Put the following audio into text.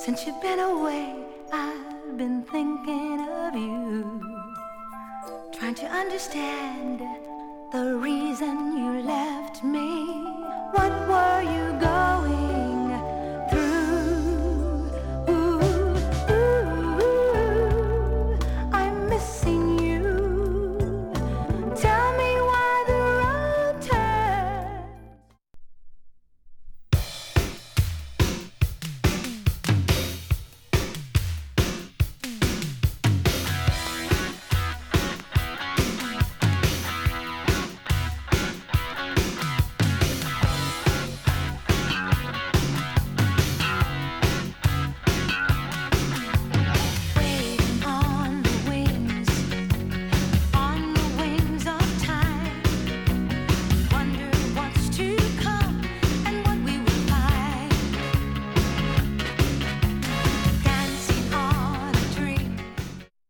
Since you've been away, I've been thinking of you, trying to understand the reason you left me. What were you going